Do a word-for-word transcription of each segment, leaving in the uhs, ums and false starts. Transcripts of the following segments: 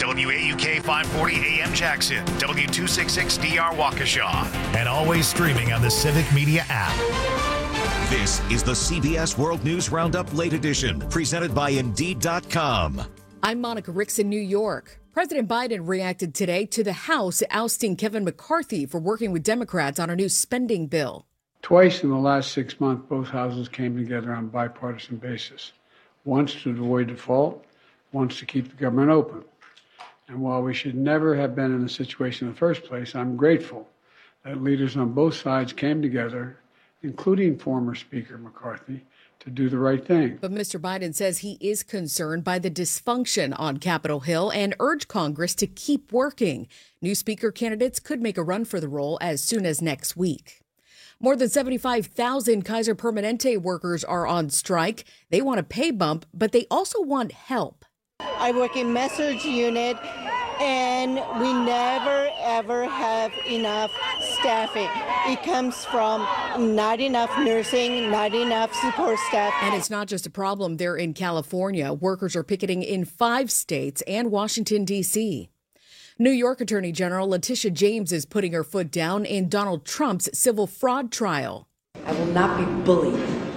W A U K five forty A M Jackson, W two sixty-six D R Waukesha, and always streaming on the Civic Media app. This is the C B S World News Roundup Late Edition, presented by Indeed dot com. I'm Monica Ricks in New York. President Biden reacted today to the House ousting Kevin McCarthy for working with Democrats on a new spending bill. Twice in the last six months, both houses came together on a bipartisan basis. Once to avoid default, once to keep the government open. And while we should never have been in a situation in the first place, I'm grateful that leaders on both sides came together, including former Speaker McCarthy, to do the right thing. But Mister Biden says he is concerned by the dysfunction on Capitol Hill and urged Congress to keep working. New Speaker candidates could make a run for the role as soon as next week. More than seventy-five thousand Kaiser Permanente workers are on strike. They want a pay bump, but they also want help. I work in med-surg unit, and we never, ever have enough staffing. It comes from not enough nursing, not enough support staff. And it's not just a problem there in California. Workers are picketing in five states and Washington, D C New York Attorney General Letitia James is putting her foot down in Donald Trump's civil fraud trial. I will not be bullied.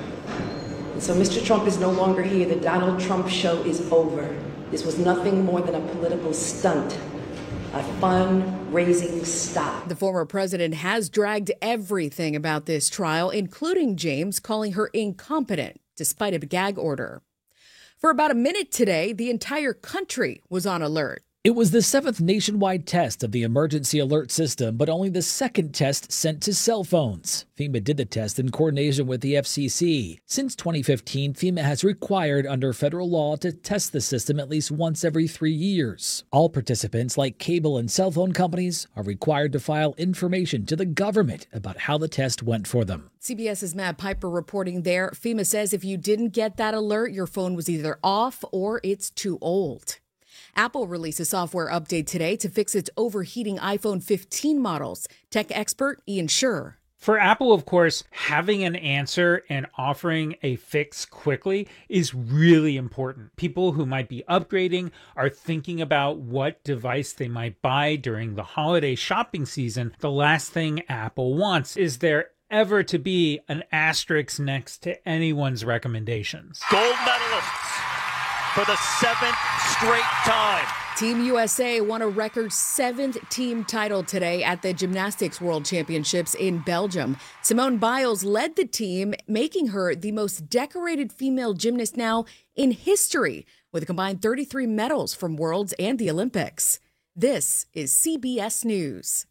And so Mister Trump is no longer here. The Donald Trump show is over. This was nothing more than a political stunt, a fundraising stop. The former president has dragged everything about this trial, including James calling her incompetent, despite a gag order. For about a minute today, the entire country was on alert. It was the seventh nationwide test of the emergency alert system, but only the second test sent to cell phones. FEMA did the test in coordination with the F C C. Since twenty fifteen, FEMA has required under federal law to test the system at least once every three years. All participants, like cable and cell phone companies, are required to file information to the government about how the test went for them. CBS's Matt Piper reporting there. FEMA says if you didn't get that alert, your phone was either off or it's too old. Apple released a software update today to fix its overheating iPhone fifteen models. Tech expert Ian Scherr. For Apple, of course, having an answer and offering a fix quickly is really important. People who might be upgrading are thinking about what device they might buy during the holiday shopping season. The last thing Apple wants is there ever to be an asterisk next to anyone's recommendations. Gold medalists for the seventh straight time. Team U S A won a record seventh team title today at the Gymnastics World Championships in Belgium. Simone Biles led the team, making her the most decorated female gymnast now in history, with a combined thirty-three medals from Worlds and the Olympics. This is C B S News.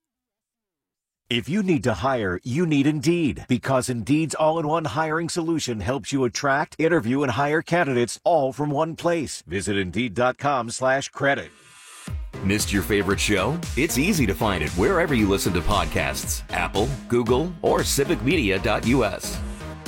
If you need to hire, you need Indeed, because Indeed's all-in-one hiring solution helps you attract, interview, and hire candidates all from one place. Visit Indeed.com slash credit. Missed your favorite show? It's easy to find it wherever you listen to podcasts. Apple, Google, or civic media dot U S.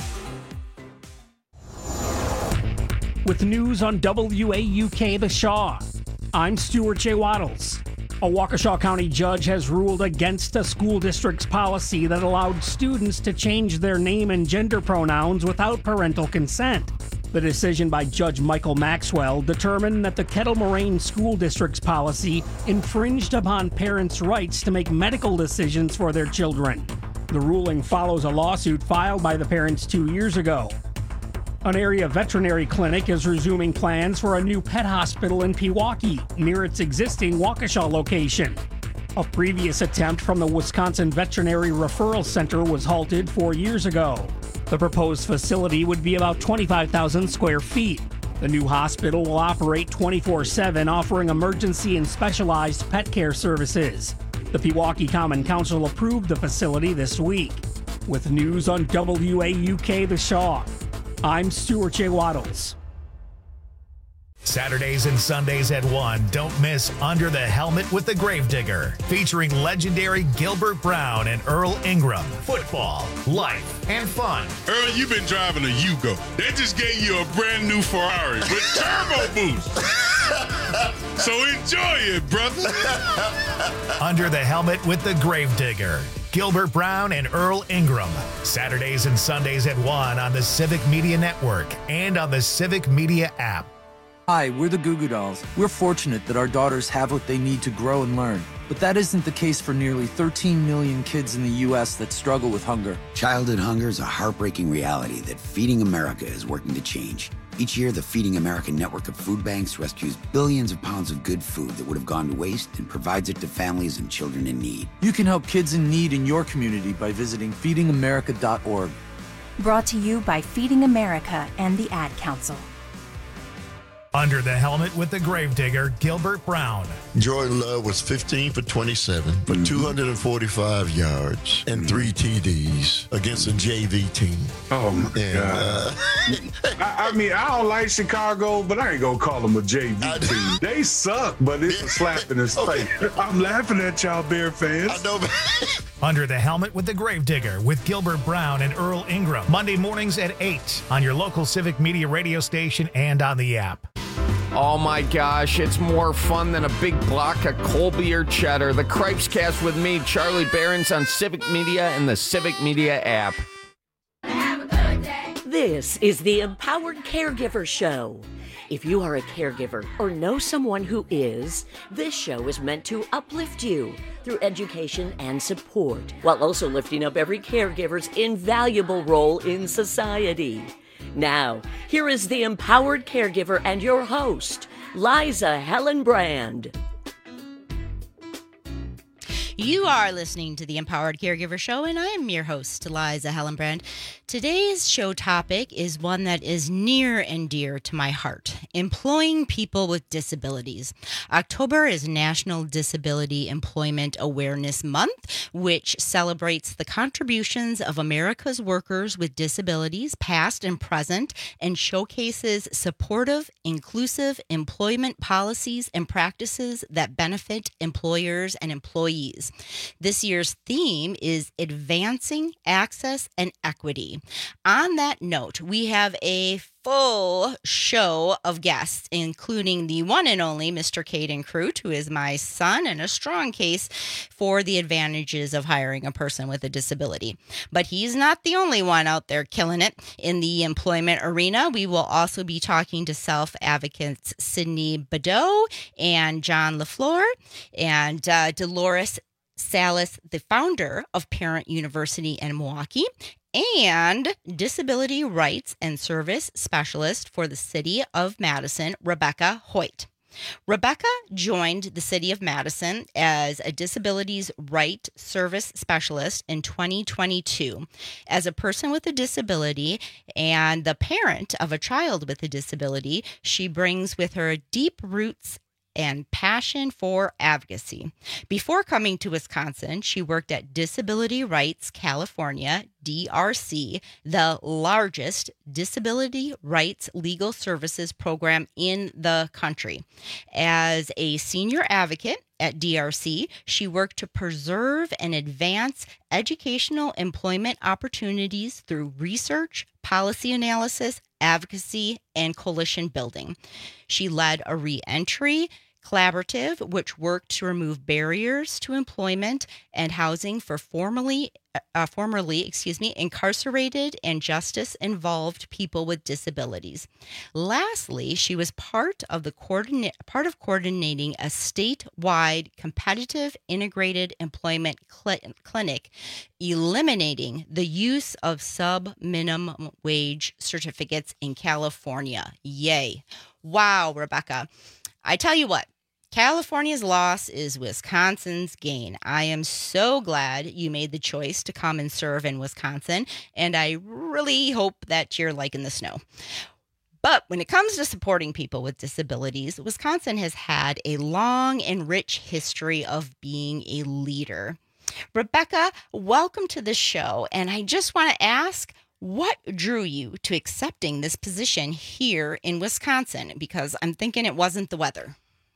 With news on W A U K The Shaw, I'm Stuart J. Waddles. A Waukesha County judge has ruled against a school district's policy that allowed students to change their name and gender pronouns without parental consent. The decision by Judge Michael Maxwell determined that the Kettle Moraine School District's policy infringed upon parents' rights to make medical decisions for their children. The ruling follows a lawsuit filed by the parents two years ago. An area veterinary clinic is resuming plans for a new pet hospital in Pewaukee, near its existing Waukesha location. A previous attempt from the Wisconsin Veterinary Referral Center was halted four years ago. The proposed facility would be about twenty-five thousand square feet. The new hospital will operate twenty-four seven, offering emergency and specialized pet care services. The Pewaukee Common Council approved the facility this week. With news on W A U K The Shaw, I'm Stuart J. Waddles. Saturdays and Sundays at one, don't miss Under the Helmet with the Gravedigger, featuring legendary Gilbert Brown and Earl Ingram. Football, life, and fun. Earl, you've been driving a Yugo. They just gave you a brand new Ferrari with turbo boost. So enjoy it, brother. Under the Helmet with the Gravedigger. Gilbert Brown and Earl Ingram. Saturdays and Sundays at one on the Civic Media Network and on the Civic Media app. Hi, we're the Goo Goo Dolls. We're fortunate that our daughters have what they need to grow and learn. But that isn't the case for nearly thirteen million kids in the U S that struggle with hunger. Childhood hunger is a heartbreaking reality that Feeding America is working to change. Each year, the Feeding America network of food banks rescues billions of pounds of good food that would have gone to waste and provides it to families and children in need. You can help kids in need in your community by visiting feeding america dot org. Brought to you by Feeding America and the Ad Council. Under the helmet with the gravedigger, Gilbert Brown. Jordan Love was fifteen for twenty-seven for mm-hmm. two hundred forty-five yards and three T Ds against a J V team. Oh, my and, God. Uh, I, I mean, I don't like Chicago, but I ain't going to call them a J V team. They suck, but it's a slap in his okay. face. I'm laughing at y'all Bear fans. I know, Under the Helmet with the Gravedigger with Gilbert Brown and Earl Ingram. Monday mornings at eight on your local Civic Media radio station and on the app. Oh my gosh, it's more fun than a big block of Colby or cheddar. The Cripes Cast with me, Charlie Behrens, on Civic Media and the Civic Media app. This is the Empowered Caregiver Show. If you are a caregiver or know someone who is, this show is meant to uplift you through education and support, while also lifting up every caregiver's invaluable role in society. Now, here is the Empowered Caregiver and your host, Liza Hellenbrand. You are listening to the Empowered Caregiver Show, and I am your host, Liza Hellenbrand. Today's show topic is one that is near and dear to my heart: employing people with disabilities. October is National Disability Employment Awareness Month, which celebrates the contributions of America's workers with disabilities, past and present, and showcases supportive, inclusive employment policies and practices that benefit employers and employees. This year's theme is Advancing Access and Equity. On that note, we have a full show of guests, including the one and only Mister Caden Crute, who is my son and a strong case for the advantages of hiring a person with a disability. But he's not the only one out there killing it in the employment arena. We will also be talking to self-advocates Sydney Badeau and John LaFleur and uh, Dolores Salas, the founder of Parent University in Milwaukee, and disability rights and service specialist for the City of Madison, Rebecca Hoyt. Rebecca joined the City of Madison as a disabilities right service specialist in twenty twenty-two. As a person with a disability and the parent of a child with a disability, she brings with her deep roots and passion for advocacy. Before coming to Wisconsin, she worked at Disability Rights California, D R C, the largest disability rights legal services program in the country. As a senior advocate at D R C, she worked to preserve and advance educational employment opportunities through research, policy analysis, advocacy, and coalition building. She led a re-entry collaborative which worked to remove barriers to employment and housing for formerly uh, formerly, excuse me, incarcerated and justice-involved people with disabilities. Lastly, she was part of the coordinate part of coordinating a statewide competitive integrated employment cl- clinic, eliminating the use of sub-minimum wage certificates in California. Yay! Wow, Rebecca. I tell you what, California's loss is Wisconsin's gain. I am so glad you made the choice to come and serve in Wisconsin, and I really hope that you're liking the snow. But when it comes to supporting people with disabilities, Wisconsin has had a long and rich history of being a leader. Rebecca, welcome to the show, and I just want to ask, what drew you to accepting this position here in Wisconsin? Because I'm thinking it wasn't the weather.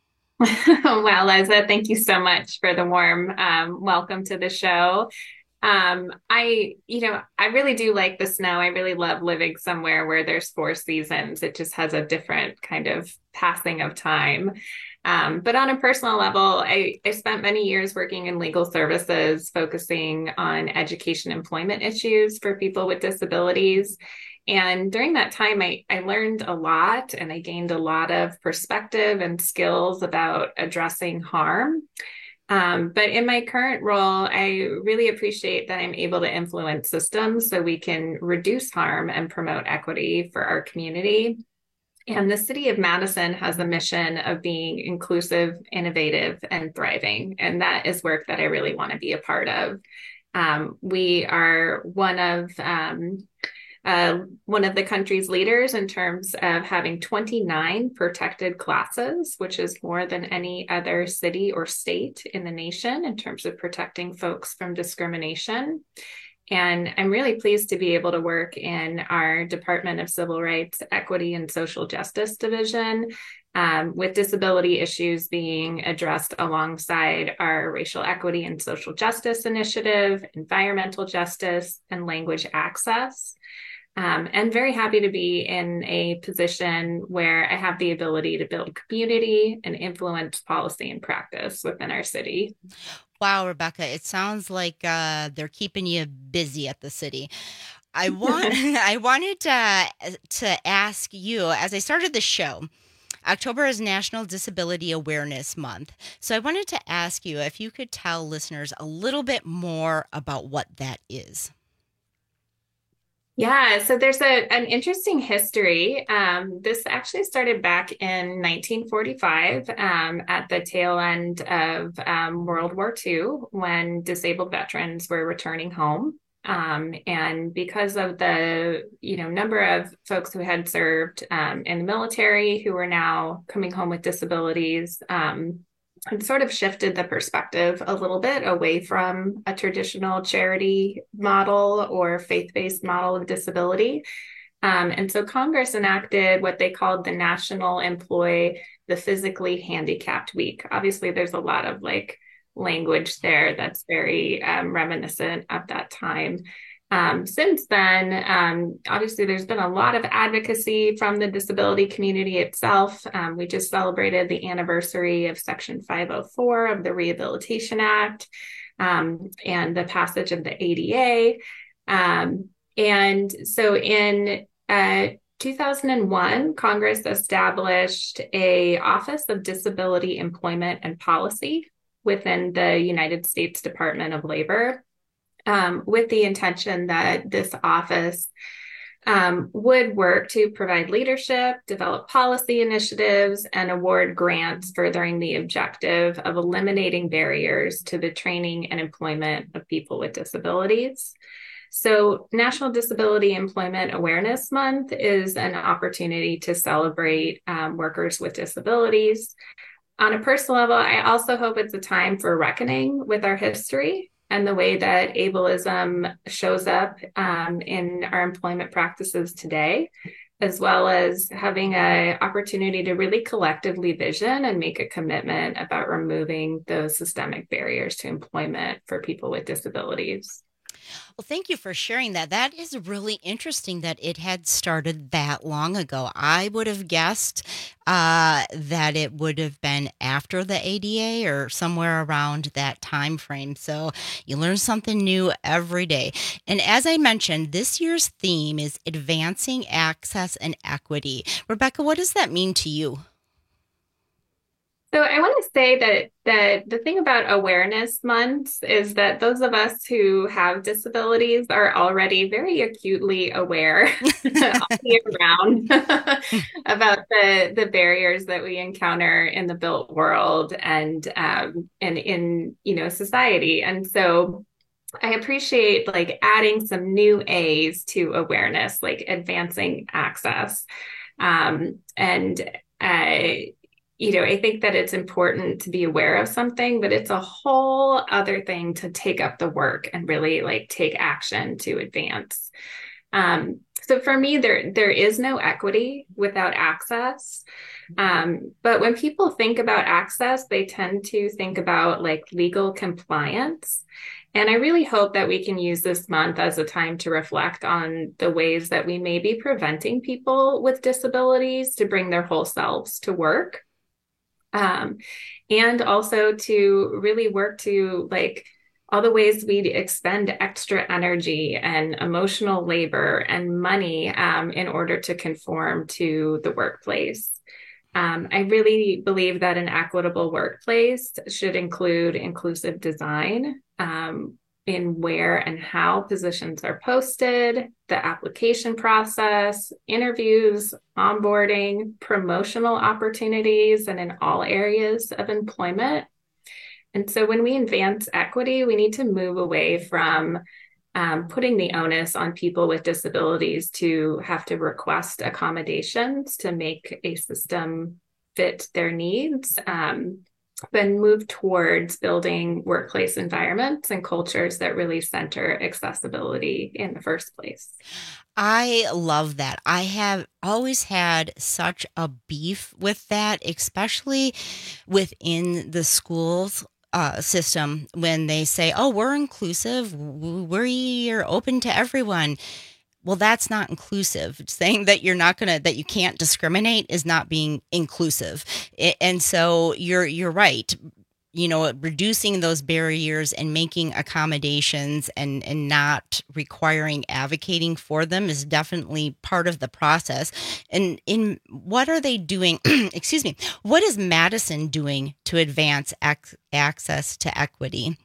Well, Liza, thank you so much for the warm um, welcome to the show. Um, I, you know, I really do like the snow. I really love living somewhere where there's four seasons. It just has a different kind of passing of time. Um, but on a personal level, I, I spent many years working in legal services, focusing on education employment issues for people with disabilities. And during that time, I, I learned a lot and I gained a lot of perspective and skills about addressing harm. Um, but in my current role, I really appreciate that I'm able to influence systems so we can reduce harm and promote equity for our community. And the city of Madison has a mission of being inclusive, innovative, and thriving. And that is work that I really want to be a part of. Um, we are one of um, uh, one of the country's leaders in terms of having twenty-nine protected classes, which is more than any other city or state in the nation in terms of protecting folks from discrimination. And I'm really pleased to be able to work in our Department of Civil Rights, Equity, and Social Justice Division, um, with disability issues being addressed alongside our Racial Equity and Social Justice Initiative, Environmental Justice, and Language Access. Um, and very happy to be in a position where I have the ability to build community and influence policy and practice within our city. Wow, Rebecca, it sounds like uh, they're keeping you busy at the city. I want, I wanted to, to ask you, as I started the show, October is National Disability Awareness Month. So I wanted to ask you if you could tell listeners a little bit more about what that is. Yeah, so there's a, an interesting history. Um, this actually started back in nineteen forty-five um, at the tail end of um, World War Two, when disabled veterans were returning home. Um, and because of the, you know, number of folks who had served um, in the military who were now coming home with disabilities, um, it sort of shifted the perspective a little bit away from a traditional charity model or faith-based model of disability. Um, and so Congress enacted what they called the National Employ the Physically Handicapped Week. Obviously, there's a lot of like language there that's very um, reminiscent of that time. Um, since then, um, obviously, there's been a lot of advocacy from the disability community itself. Um, we just celebrated the anniversary of Section five oh four of the Rehabilitation Act um, and the passage of the A D A. Um, and so in uh, two thousand one, Congress established a Office of Disability Employment and Policy within the United States Department of Labor, Um, with the intention that this office um, would work to provide leadership, develop policy initiatives, and award grants furthering the objective of eliminating barriers to the training and employment of people with disabilities. So National Disability Employment Awareness Month is an opportunity to celebrate um, workers with disabilities. On a personal level, I also hope it's a time for reckoning with our history and the way that ableism shows up um, in our employment practices today, as well as having an opportunity to really collectively vision and make a commitment about removing those systemic barriers to employment for people with disabilities. Well, thank you for sharing that. That is really interesting that it had started that long ago. I would have guessed uh, that it would have been after the A D A or somewhere around that time frame. So you learn something new every day. And as I mentioned, this year's theme is advancing access and equity. Rebecca, what does that mean to you? So I want to say that that the thing about awareness months is that those of us who have disabilities are already very acutely aware all year round about the the barriers that we encounter in the built world and um, and in you know society. And so I appreciate like adding some new A's to awareness, like advancing access, um, and uh, you know, I think that it's important to be aware of something, but it's a whole other thing to take up the work and really like take action to advance. Um, so for me, there there is no equity without access. Um, but when people think about access, they tend to think about like legal compliance. And I really hope that we can use this month as a time to reflect on the ways that we may be preventing people with disabilities to bring their whole selves to work. Um, and also to really work to like all the ways we expend extra energy and emotional labor and money um, in order to conform to the workplace. Um, I really believe that an equitable workplace should include inclusive design um, in where and how positions are posted, the application process, interviews, onboarding, promotional opportunities, and in all areas of employment. And so when we advance equity, we need to move away from um, putting the onus on people with disabilities to have to request accommodations to make a system fit their needs, um, but move towards building workplace environments and cultures that really center accessibility in the first place. I love that. I have always had such a beef with that, especially within the schools. Uh, system when they say, oh, we're inclusive, we're open to everyone. Well, that's not inclusive. Saying that you're not going to, that you can't discriminate is not being inclusive. It, and so you're, you're right. You know, reducing those barriers and making accommodations and, and not requiring advocating for them is definitely part of the process. And in what are they doing? Excuse me. What is Madison doing to advance ac- access to equity?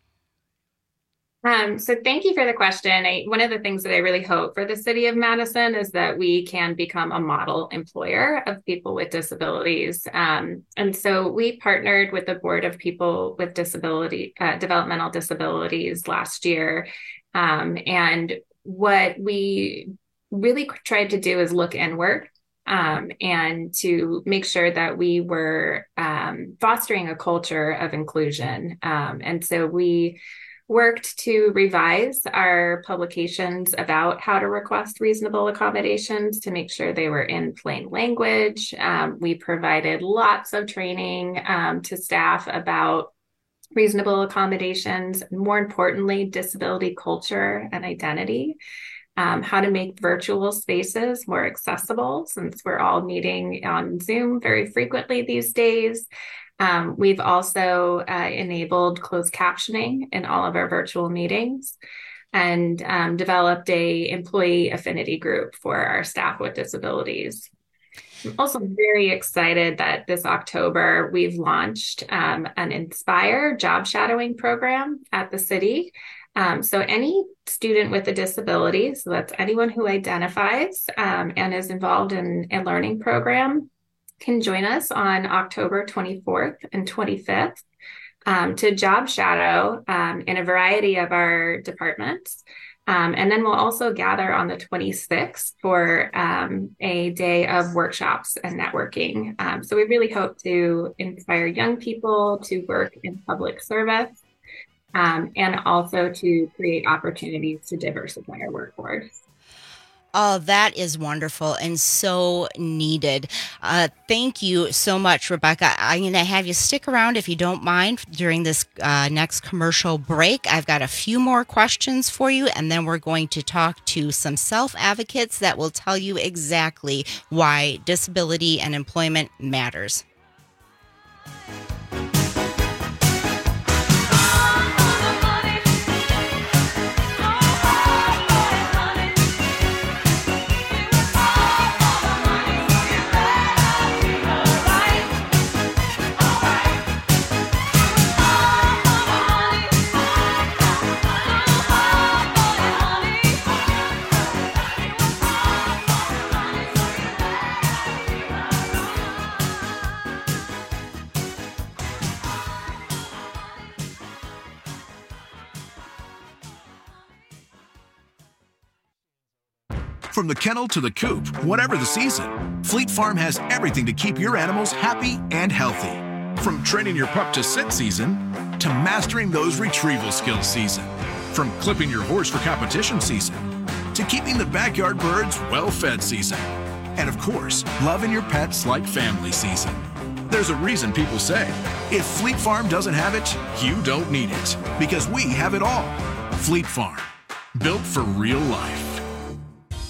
Um, so thank you for the question. I, one of the things that I really hope for the city of Madison is that we can become a model employer of people with disabilities. Um, and so we partnered with the Board of People with Disability, uh, Developmental Disabilities last year. Um, and what we really tried to do is look inward um, and to make sure that we were um, fostering a culture of inclusion. Um, and so we worked to revise our publications about how to request reasonable accommodations to make sure they were in plain language. Um, we provided lots of training um, to staff about reasonable accommodations, more importantly, disability culture and identity, um, how to make virtual spaces more accessible since we're all meeting on Zoom very frequently these days. Um, we've also uh, enabled closed captioning in all of our virtual meetings and um, developed a employee affinity group for our staff with disabilities. I'm also very excited that this October we've launched um, an Inspire job shadowing program at the city. Um, so any student with a disability, so that's anyone who identifies um, and is involved in a learning program, can join us on October twenty-fourth and twenty-fifth um, to job shadow um, in a variety of our departments. Um, and then we'll also gather on the twenty-sixth for um, a day of workshops and networking. Um, so we really hope to inspire young people to work in public service um, and also to create opportunities to diversify our workforce. Oh, that is wonderful and so needed. Uh, thank you so much, Rebecca. I'm going to have you stick around if you don't mind during this uh, next commercial break. I've got a few more questions for you, and then we're going to talk to some self-advocates that will tell you exactly why disability and employment matters. From the kennel to the coop, whatever the season, Fleet Farm has everything to keep your animals happy and healthy. From training your pup to sit season, to mastering those retrieval skills season. From clipping your horse for competition season, to keeping the backyard birds well-fed season. And of course, loving your pets like family season. There's a reason people say, if Fleet Farm doesn't have it, you don't need it. Because we have it all. Fleet Farm, built for real life.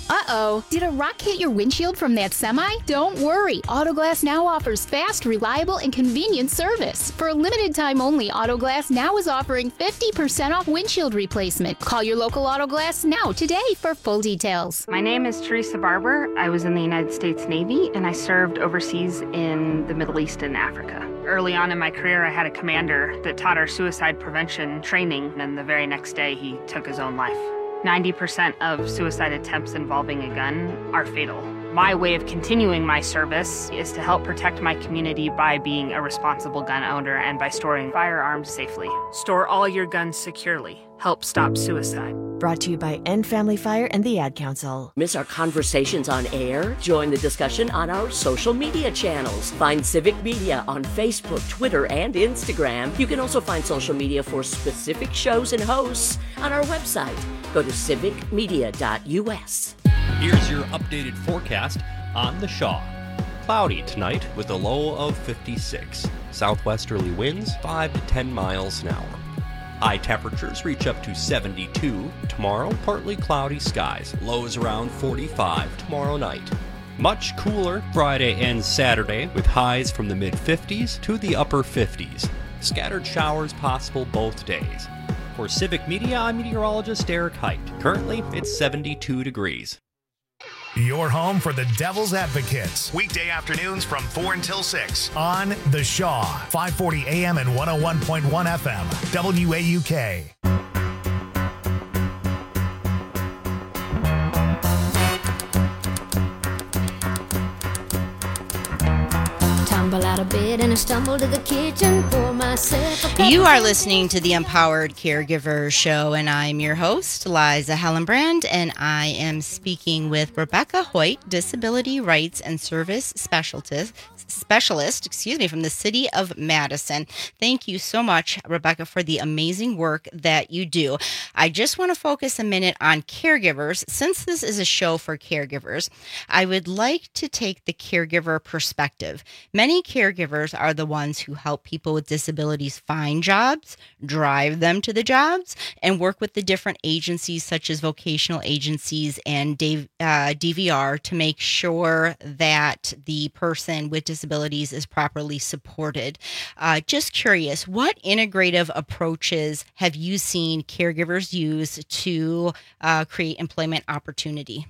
Uh-oh, did a rock hit your windshield from that semi? Don't worry, Autoglass Now offers fast, reliable, and convenient service. For a limited time only, Autoglass Now is offering fifty percent off windshield replacement. Call your local Autoglass Now today for full details. My name is Teresa Barber. I was in the United States Navy, and I served overseas in the Middle East and Africa. Early on in my career, I had a commander that taught our suicide prevention training, and the very next day, he took his own life. ninety percent of suicide attempts involving a gun are fatal. My way of continuing my service is to help protect my community by being a responsible gun owner and by storing firearms safely. Store all your guns securely. Help stop suicide. Brought to you by End Family Fire and the Ad Council. Miss our conversations on air? Join the discussion on our social media channels. Find Civic Media on Facebook, Twitter, and Instagram. You can also find social media for specific shows and hosts on our website. Go to civic media dot u s. Here's your updated forecast on the Shaw. Cloudy tonight with a low of fifty-six. Southwesterly winds five to ten miles an hour. High temperatures reach up to seventy-two. Tomorrow, partly cloudy skies. Lows around forty-five tomorrow night. Much cooler Friday and Saturday with highs from the mid fifties to the upper fifties. Scattered showers possible both days. For Civic Media, I'm meteorologist Eric Height. Currently, it's seventy-two degrees. Your home for the Devil's Advocates. Weekday afternoons from four until six on The Shaw, five forty A M and one oh one point one F M, W A U K. Out of bed and I stumble to the kitchen for myself. You are listening to the Empowered Caregiver Show, and I'm your host, Liza Hellenbrand, and I am speaking with Rebecca Hoyt, Disability Rights and Service Specialist, specialist, excuse me, from the city of Madison. Thank you so much, Rebecca, for the amazing work that you do. I just want to focus a minute on caregivers. Since this is a show for caregivers, I would like to take the caregiver perspective. Many caregivers are the ones who help people with disabilities find jobs, drive them to the jobs, and work with the different agencies such as vocational agencies and D V R to make sure that the person with disabilities is properly supported. Uh, just curious, what integrative approaches have you seen caregivers use to uh, create employment opportunity?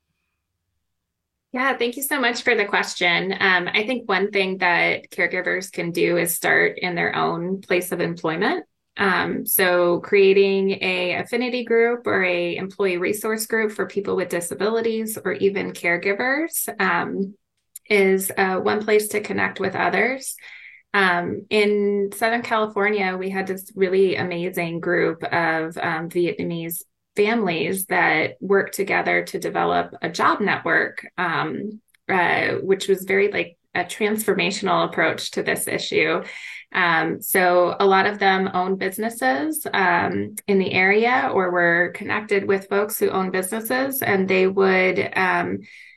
Yeah, thank you so much for the question. Um, I think one thing that caregivers can do is start in their own place of employment. Um, so creating a affinity group or a employee resource group for people with disabilities or even caregivers um, is uh, one place to connect with others. Um, in Southern California, we had this really amazing group of um, Vietnamese families that work together to develop a job network, um, uh, which was very like a transformational approach to this issue. Um, so a lot of them own businesses um, in the area or were connected with folks who own businesses, and they would um,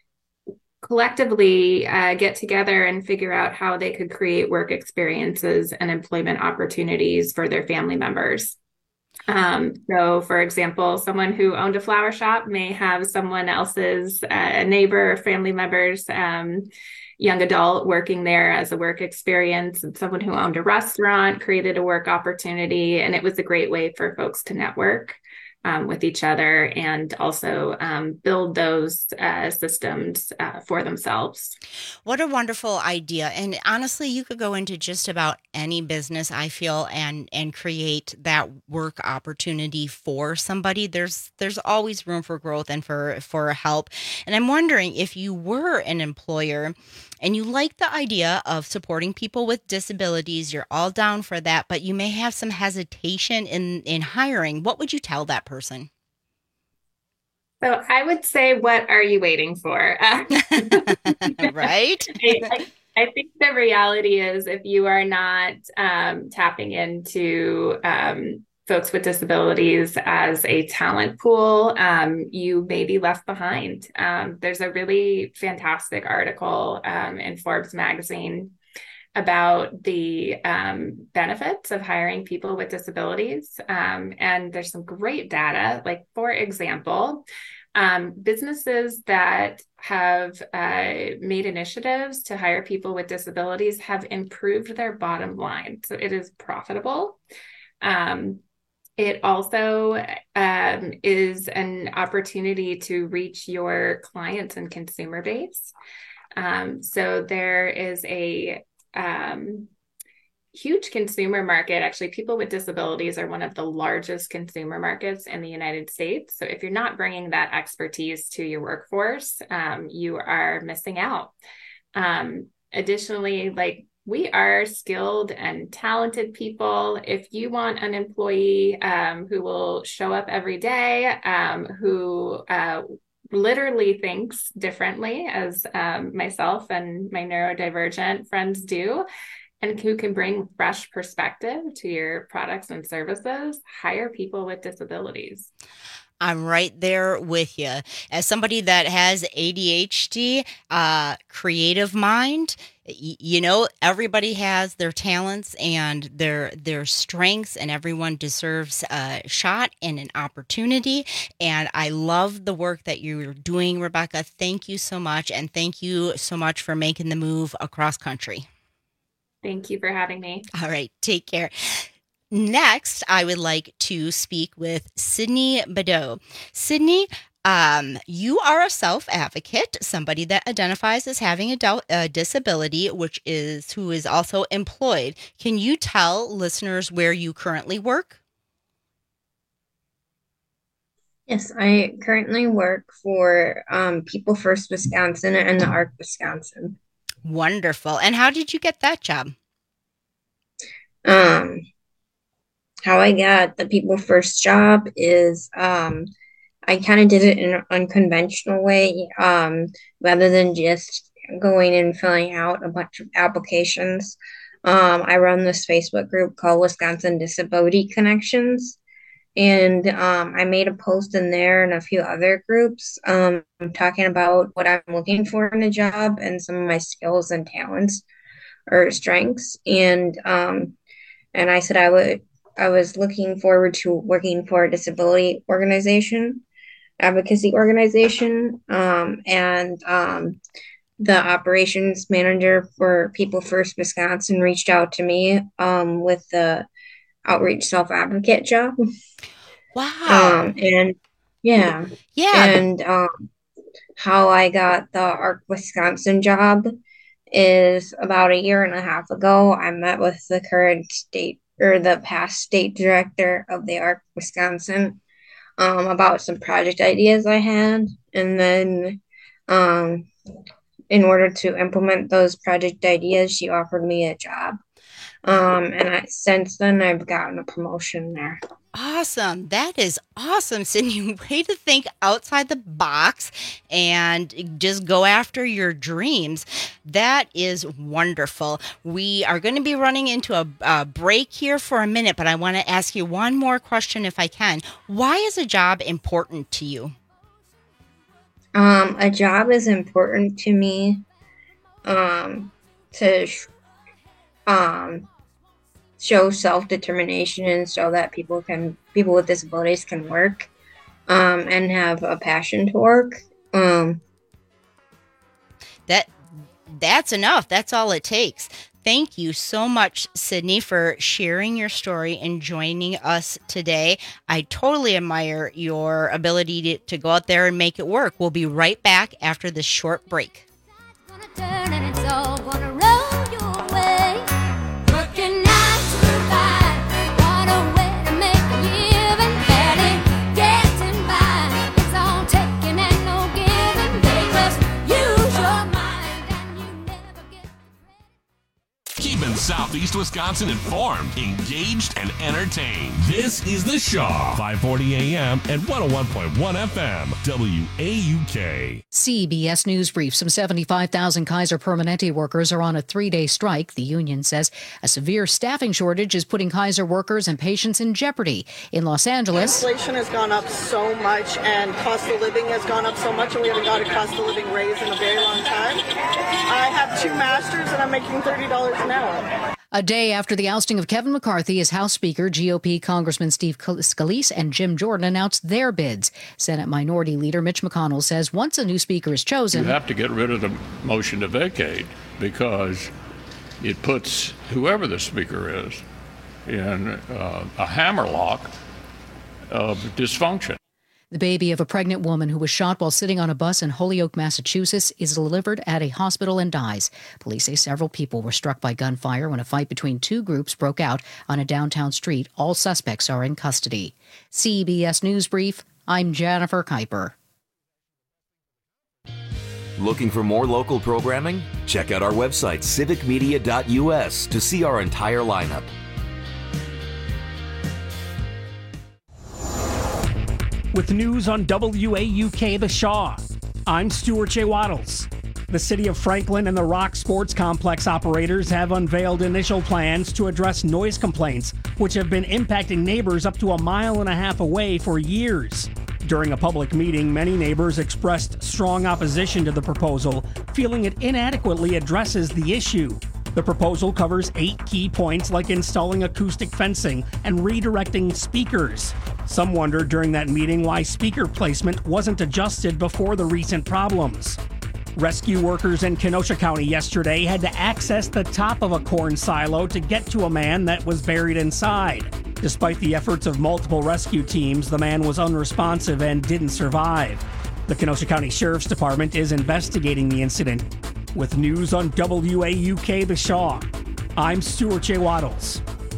collectively uh, get together and figure out how they could create work experiences and employment opportunities for their family members. Um, so for example, someone who owned a flower shop may have someone else's uh, neighbor or family members, um, young adult working there as a work experience, and someone who owned a restaurant created a work opportunity. And it was a great way for folks to network um, with each other and also um, build those uh, systems uh, for themselves. What a wonderful idea. And honestly, you could go into just about any business, I feel, and and create that work opportunity for somebody. There's there's always room for growth and for, for help. And I'm wondering, if you were an employer and you like the idea of supporting people with disabilities, you're all down for that, but you may have some hesitation in, in hiring, what would you tell that person? So I would say, what are you waiting for? Uh, right? I, I think the reality is, if you are not um, tapping into um, folks with disabilities as a talent pool, um, you may be left behind. Um, there's a really fantastic article um, in Forbes magazine about the um, benefits of hiring people with disabilities. Um, and there's some great data. Like, for example, Um, businesses that have uh, made initiatives to hire people with disabilities have improved their bottom line. So it is profitable. Um, it also um, is an opportunity to reach your clients and consumer base. Um, so there is a um, huge consumer market. Actually, people with disabilities are one of the largest consumer markets in the United States. So if you're not bringing that expertise to your workforce, um, you are missing out. Um, additionally, like we are skilled and talented people. If you want an employee um, who will show up every day, um, who uh, literally thinks differently, as um, myself and my neurodivergent friends do, and who can bring fresh perspective to your products and services, hire people with disabilities. I'm right there with you. As somebody that has A D H D, uh, creative mind, y- you know, everybody has their talents and their their strengths, and everyone deserves a shot and an opportunity. And I love the work that you're doing, Rebecca. Thank you so much, and thank you so much for making the move across country. Thank you for having me. All right, take care. Next, I would like to speak with Sydney Badeau. Sydney, um, you are a self-advocate, somebody that identifies as having a, del- a disability, which is who is also employed. Can you tell listeners where you currently work? Yes, I currently work for um, People First Wisconsin and the ARC Wisconsin. Wonderful. And how did you get that job? Um, how I got the People First job is um, I kind of did it in an unconventional way, um, rather than just going and filling out a bunch of applications. Um, I run this Facebook group called Wisconsin Disability Connections. And um, I made a post in there and a few other groups um, talking about what I'm looking for in a job and some of my skills and talents or strengths. And um, and I said I would I was looking forward to working for a disability organization, advocacy organization, um, and um, the operations manager for People First Wisconsin reached out to me um, with the outreach self-advocate job. Wow. Um, and yeah. Yeah. And um, how I got the ARC Wisconsin job is about a year and a half ago. I met with the current state or the past state director of the ARC Wisconsin um, about some project ideas I had. And then um, in order to implement those project ideas, she offered me a job. Um, and I, since then, I've gotten a promotion there. Awesome. That is awesome, Sydney. Way to think outside the box and just go after your dreams. That is wonderful. We are going to be running into a, a break here for a minute, but I want to ask you one more question if I can. Why is a job important to you? Um, a job is important to me um, to um, show self-determination and show that people can people with disabilities can work um, and have a passion to work. Um, that that's enough. That's all it takes. Thank you so much, Sydney, for sharing your story and joining us today. I totally admire your ability to, to go out there and make it work. We'll be right back after this short break. Keeping Southeast Wisconsin informed, engaged, and entertained. This is The Shaw, five forty A M and one oh one point one F M, W A U K. C B S News Brief. Some seventy-five thousand Kaiser Permanente workers are on a three-day strike. The union says a severe staffing shortage is putting Kaiser workers and patients in jeopardy. In Los Angeles, inflation has gone up so much and cost of living has gone up so much, and we haven't got a cost of living raise in a very long time. I have two masters and I'm making thirty dollars an hour. A day after the ousting of Kevin McCarthy as House Speaker, G O P Congressman Steve Scalise and Jim Jordan announced their bids. Senate Minority Leader Mitch McConnell says once a new speaker is chosen, you have to get rid of the motion to vacate because it puts whoever the speaker is in uh, a hammerlock of dysfunction. The baby of a pregnant woman who was shot while sitting on a bus in Holyoke, Massachusetts, is delivered at a hospital and dies. Police say several people were struck by gunfire when a fight between two groups broke out on a downtown street. All suspects are in custody. C B S News Brief, I'm Jennifer Kuiper. Looking for more local programming? Check out our website, civic media dot U S, to see our entire lineup. With news on W A U K The Shaw, I'm Stuart J. Waddles. The City of Franklin and the Rock Sports Complex operators have unveiled initial plans to address noise complaints, which have been impacting neighbors up to a mile and a half away for years. During a public meeting, many neighbors expressed strong opposition to the proposal, feeling it inadequately addresses the issue. The proposal covers eight key points like installing acoustic fencing and redirecting speakers. Some wondered during that meeting why speaker placement wasn't adjusted before the recent problems. Rescue workers in Kenosha County yesterday had to access the top of a corn silo to get to a man that was buried inside. Despite the efforts of multiple rescue teams, the man was unresponsive and didn't survive. The Kenosha County Sheriff's Department is investigating the incident. With news on W A U K The Shaw, I'm Stuart J. Waddles.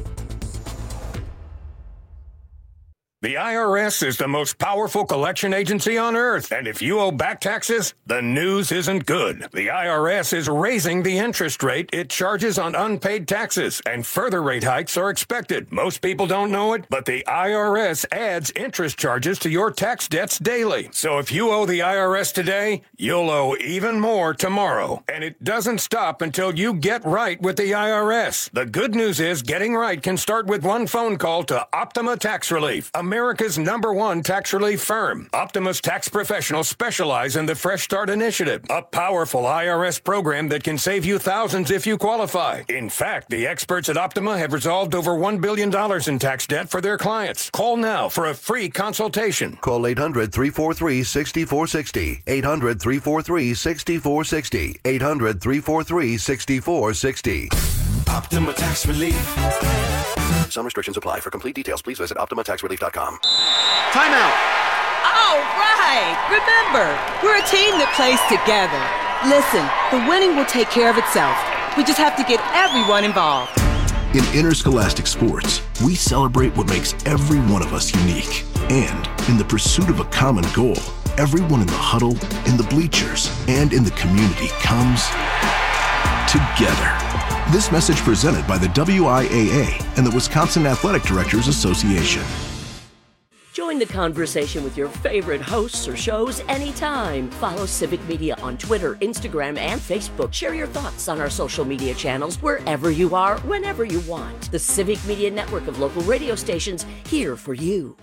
The I R S is the most powerful collection agency on earth, and if you owe back taxes, the news isn't good. The I R S is raising the interest rate it charges on unpaid taxes, and further rate hikes are expected. Most people don't know it, but the I R S adds interest charges to your tax debts daily. So if you owe the I R S today, you'll owe even more tomorrow. And it doesn't stop until you get right with the I R S. The good news is getting right can start with one phone call to Optima Tax Relief, America's number one tax relief firm. Optima's tax professionals specialize in the Fresh Start Initiative, a powerful I R S program that can save you thousands if you qualify. In fact, the experts at Optima have resolved over one billion dollars in tax debt for their clients. Call now for a free consultation. Call eight hundred, three four three, six four six zero. eight hundred, three four three, six four six zero. eight hundred, three four three, six four six zero. Optima Tax Relief. Some restrictions apply. For complete details, please visit optima tax relief dot com. Time out. All right. Remember, we're a team that plays together. Listen, the winning will take care of itself. We just have to get everyone involved. In interscholastic sports, we celebrate what makes every one of us unique. And in the pursuit of a common goal, everyone in the huddle, in the bleachers, and in the community comes together. This message presented by the W I A A and the Wisconsin Athletic Directors Association. Join the conversation with your favorite hosts or shows anytime. Follow Civic Media on Twitter, Instagram, and Facebook. Share your thoughts on our social media channels wherever you are, whenever you want. The Civic Media network of local radio stations here for you.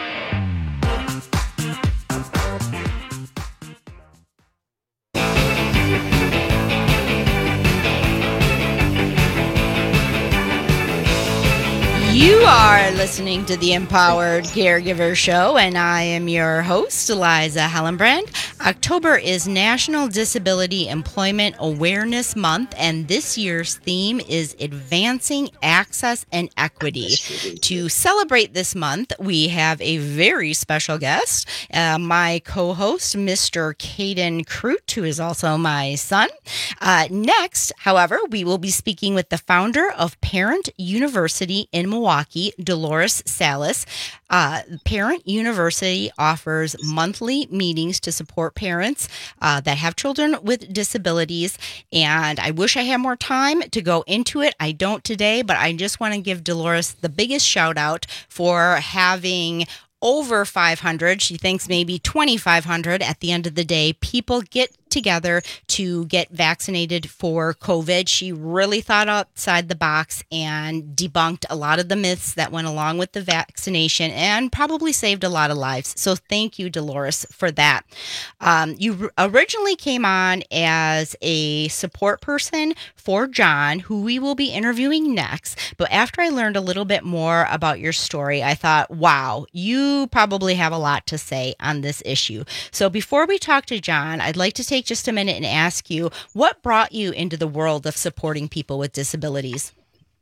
You are listening to the Empowered Caregiver Show, and I am your host, Eliza Hellenbrand. October is National Disability Employment Awareness Month, and this year's theme is Advancing Access and Equity. To celebrate this month, we have a very special guest, uh, my co-host, Mister Caden Crute, who is also my son. Uh, next, however, we will be speaking with the founder of Parent University in Milwaukee, Dolores Salas. Uh, Parent University offers monthly meetings to support parents uh, that have children with disabilities, and I wish I had more time to go into it. I don't today, but I just want to give Dolores the biggest shout out for having over five hundred. She thinks maybe twenty-five hundred at the end of the day. People get together to get vaccinated for COVID. She really thought outside the box and debunked a lot of the myths that went along with the vaccination and probably saved a lot of lives. So thank you, Dolores, for that. Um, you originally came on as a support person for John, who we will be interviewing next. But after I learned a little bit more about your story, I thought, wow, you probably have a lot to say on this issue. So before we talk to John, I'd like to take just a minute and ask you, what brought you into the world of supporting people with disabilities?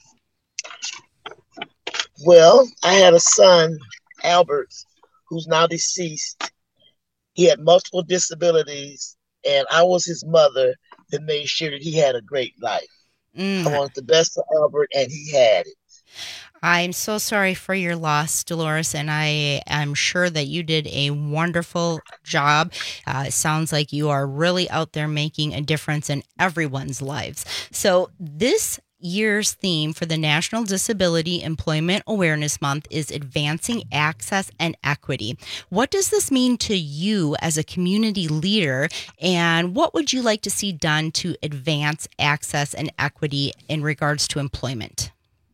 Well, I had a son, Albert, who's now deceased. He had multiple disabilities, and I was his mother that made sure that he had a great life. Mm. I wanted the best for Albert, and he had it. I'm so sorry for your loss, Dolores, and I am sure that you did a wonderful job. Uh, it sounds like you are really out there making a difference in everyone's lives. So this year's theme for the National Disability Employment Awareness Month is Advancing Access and Equity. What does this mean to you as a community leader, and what would you like to see done to advance access and equity in regards to employment?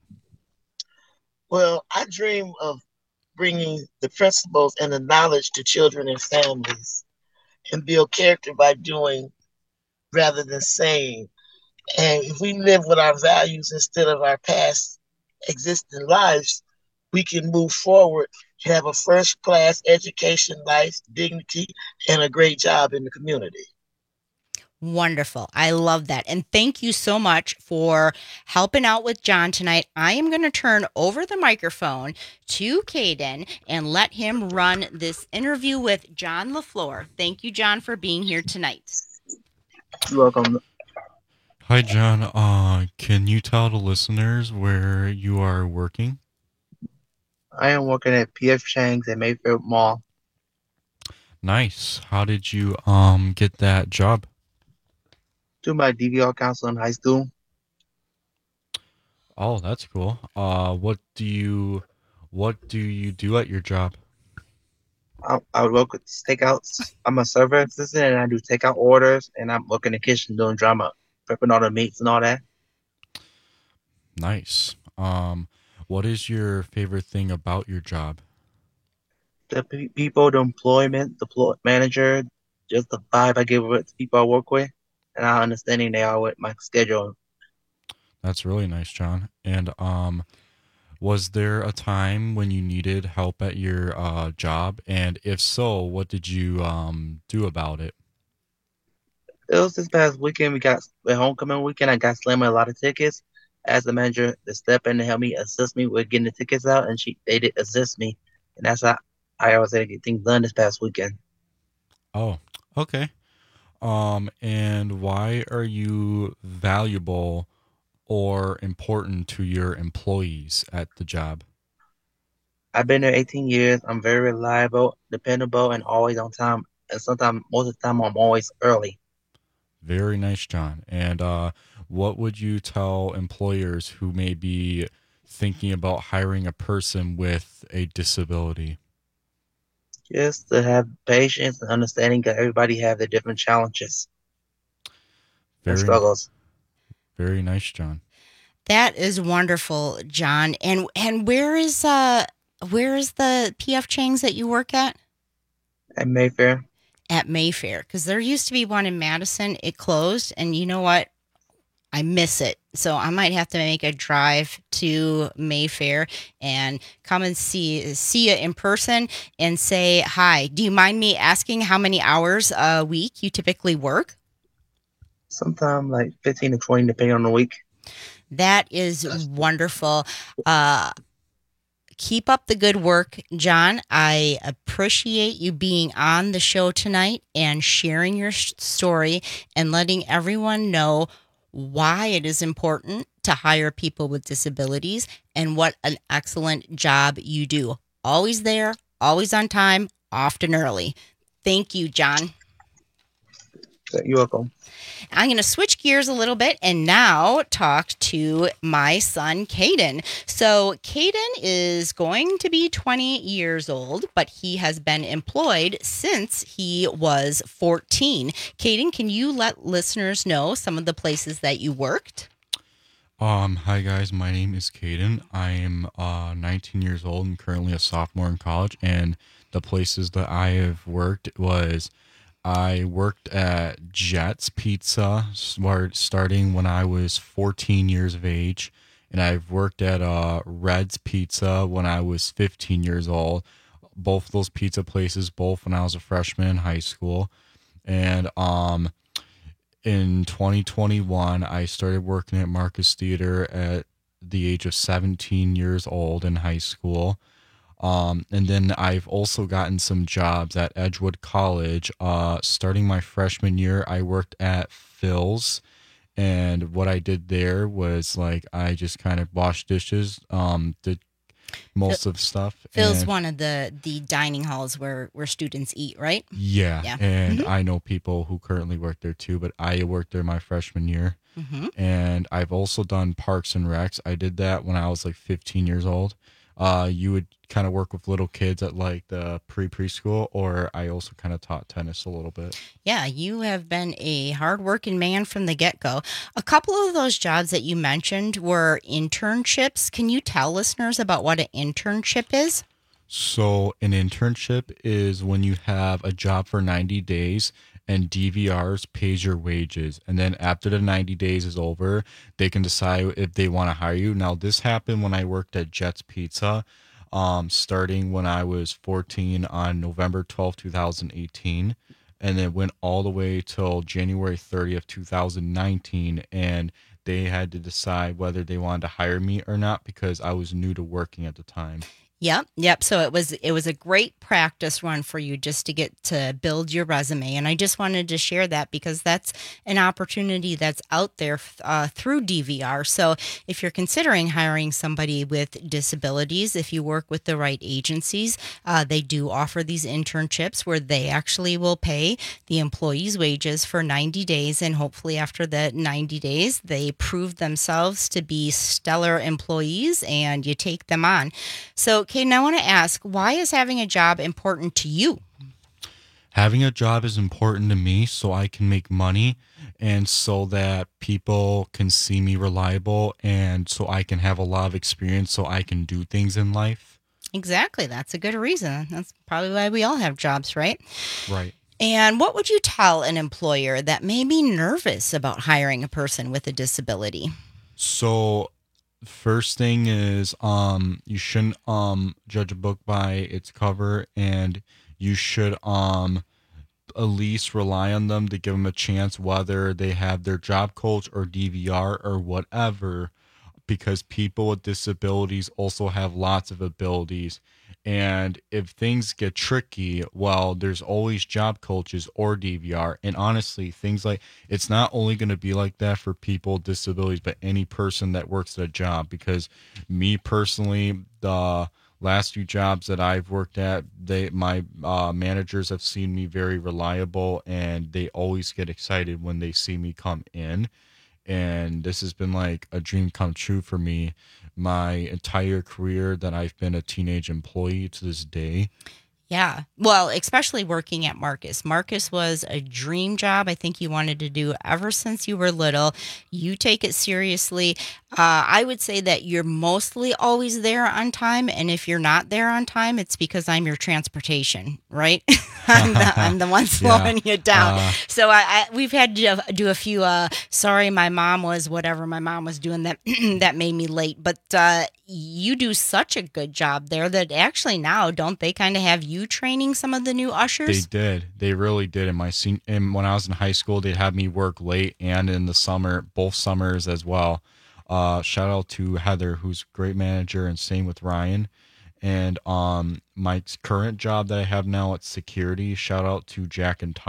Well, I dream of bringing the principles and the knowledge to children and families and build character by doing rather than saying. And if we live with our values instead of our past existing lives, we can move forward to have a first-class education, life, dignity, and a great job in the community. Wonderful. I love that. And thank you so much for helping out with John tonight. I am going to turn over the microphone to Caden and let him run this interview with John LaFleur. Thank you, John, for being here tonight. You're welcome. Hi, John. Uh, can you tell the listeners where you are working? I am working at P F Chang's at Mayfair Mall. Nice. How did you um get that job? Do my D V R counselor in high school. Oh, that's cool. Uh, what do you, what do you do at your job? I, I work with takeouts. I'm a server assistant, and I do takeout orders, and I'm working in the kitchen doing drama, prepping all the meats and all that. Nice. Um, what is your favorite thing about your job? The pe- people, the employment, the pl- manager, just the vibe I give with the people I work with. And how understanding they are with my schedule. That's really nice, John. And um, was there a time when you needed help at your uh, job? And if so, what did you um, do about it? It was this past weekend. We got the homecoming weekend. I got slammed with a lot of tickets. As the manager to step in and help me, assist me with getting the tickets out, and she they did assist me. And that's how I always had to get things done this past weekend. Oh, okay. Um, and why are you valuable or important to your employees at the job? I've been there eighteen years. I'm very reliable, dependable, and always on time. And sometimes, most of the time, I'm always early. Very nice, John. And uh, what would you tell employers who may be thinking about hiring a person with a disability? Just to have patience and understanding that everybody have their different challenges very, and struggles. Very nice, John. That is wonderful, John. And and where is uh where is the P F Chang's that you work at? At Mayfair. At Mayfair, because there used to be one in Madison. It closed, and you know what? I miss it. So I might have to make a drive to Mayfair and come and see see you in person and say hi. Do you mind me asking how many hours a week you typically work? Sometimes like fifteen to twenty, depending on the week. That is wonderful. Uh, keep up the good work, John. I appreciate you being on the show tonight and sharing your story and letting everyone know why it is important to hire people with disabilities and what an excellent job you do. Always there, always on time, often early. Thank you, John. You're welcome. I'm going to switch gears a little bit and now talk to my son, Caden. So Caden is going to be twenty years old, but he has been employed since he was fourteen. Caden, can you let listeners know some of the places that you worked? Um, hi guys, my name is Caden. I am uh, nineteen years old and currently a sophomore in college. And the places that I have worked was I worked at Jets Pizza, start, starting when I was fourteen years of age, and I've worked at uh, Red's Pizza when I was fifteen years old. Both those pizza places, both when I was a freshman in high school, and um, in twenty twenty-one, I started working at Marcus Theater at the age of seventeen years old in high school. Um, and then I've also gotten some jobs at Edgewood College. Uh, starting my freshman year, I worked at Phil's, and what I did there was like I just kind of washed dishes, um, did most Phil, of stuff. Phil's and, one of the, the dining halls where, where students eat, right? Yeah, yeah. and mm-hmm. I know people who currently work there too, but I worked there my freshman year. Mm-hmm. And I've also done Parks and Recs. I did that when I was like fifteen years old. Uh, you would kind of work with little kids at like the pre-preschool, or I also kind of taught tennis a little bit. Yeah, you have been a hardworking man from the get-go. A couple of those jobs that you mentioned were internships. Can you tell listeners about what an internship is? So an internship is when you have a job for ninety days and D V Rs pays your wages. And then after the ninety days is over, they can decide if they want to hire you. Now, this happened when I worked at Jets Pizza, um, starting when I was fourteen on November twelfth, twenty eighteen. And then went all the way till January thirtieth, twenty nineteen. And they had to decide whether they wanted to hire me or not because I was new to working at the time. Yep, yep. So it was it was a great practice run for you just to get to build your resume, and I just wanted to share that because that's an opportunity that's out there uh, through D V R. So if you're considering hiring somebody with disabilities, if you work with the right agencies, uh, they do offer these internships where they actually will pay the employee's wages for ninety days, and hopefully after the ninety days, they prove themselves to be stellar employees, and you take them on. So Caden, I want to ask, why is having a job important to you? Having a job is important to me so I can make money and so that people can see me reliable and so I can have a lot of experience so I can do things in life. Exactly. That's a good reason. That's probably why we all have jobs, right? Right. And what would you tell an employer that may be nervous about hiring a person with a disability? So first thing is um you shouldn't um judge a book by its cover, and you should um at least rely on them to give them a chance, whether they have their job coach or D V R or whatever, because people with disabilities also have lots of abilities. And if things get tricky, well, there's always job coaches or D V R. And honestly, things like, it's not only going to be like that for people with disabilities, but any person that works at a job. Because me personally, the last few jobs that I've worked at, they my uh, managers have seen me very reliable, and they always get excited when they see me come in. And this has been like a dream come true for me my entire career that I've been a teenage employee to this day. Yeah. Well, especially working at Marcus. Marcus was a dream job I think you wanted to do ever since you were little. You take it seriously. Uh, I would say that you're mostly always there on time. And if you're not there on time, it's because I'm your transportation, right? I'm, the, I'm the one slowing yeah. you down. Uh, so I, I we've had to do a few, uh, sorry, my mom was whatever my mom was doing that, that made me late. But uh, you do such a good job there that actually now, don't they kind of have you training some of the new ushers? They did. They really did. In my sen- and when I was in high school, they'd have me work late and in the summer, both summers as well. Uh, shout out to Heather, who's a great manager, and same with Ryan. And um, my current job that I have now at security, shout out to Jack and Todd.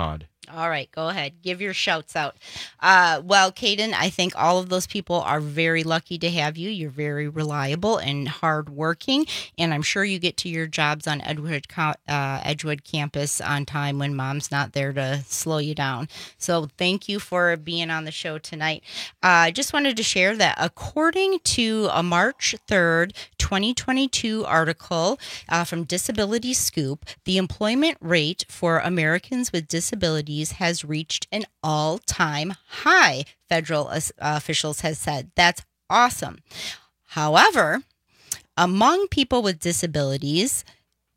All right, go ahead. Give your shouts out. Uh, well, Caden, I think all of those people are very lucky to have you. You're very reliable and hardworking, and I'm sure you get to your jobs on Edgewood, uh, Edgewood campus on time when mom's not there to slow you down. So thank you for being on the show tonight. I uh, just wanted to share that according to a March third, twenty twenty-two article uh, from Disability Scoop, the employment rate for Americans with disabilities has reached an all-time high, federal uh, officials have said. That's awesome. However, among people with disabilities,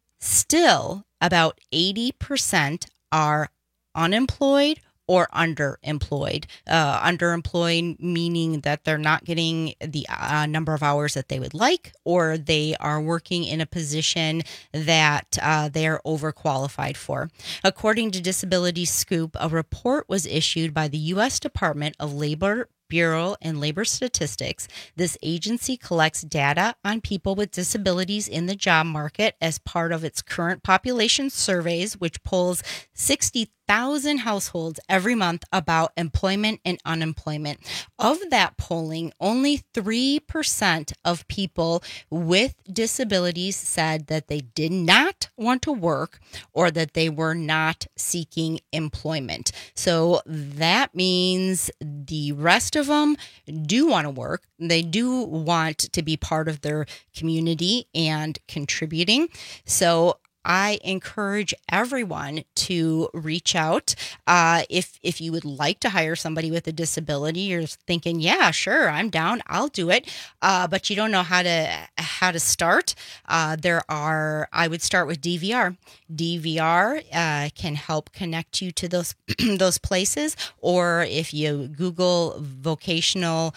still about eighty percent are unemployed or underemployed. Uh, underemployed meaning that they're not getting the uh, number of hours that they would like, or they are working in a position that uh, they are overqualified for. According to Disability Scoop, a report was issued by the U S Department of Labor Bureau and Labor Statistics. This agency collects data on people with disabilities in the job market as part of its current population surveys, which polls sixty thousand households every month about employment and unemployment. Of that polling, only three percent of people with disabilities said that they did not want to work or that they were not seeking employment. So that means the rest of them do want to work. They do want to be part of their community and contributing. So I encourage everyone to reach out. Uh, if if you would like to hire somebody with a disability, you're thinking, yeah, sure, I'm down, I'll do it, uh, but you don't know how to how to start. Uh, there are, I would start with D V R. D V R uh, can help connect you to those those places, or if you Google vocational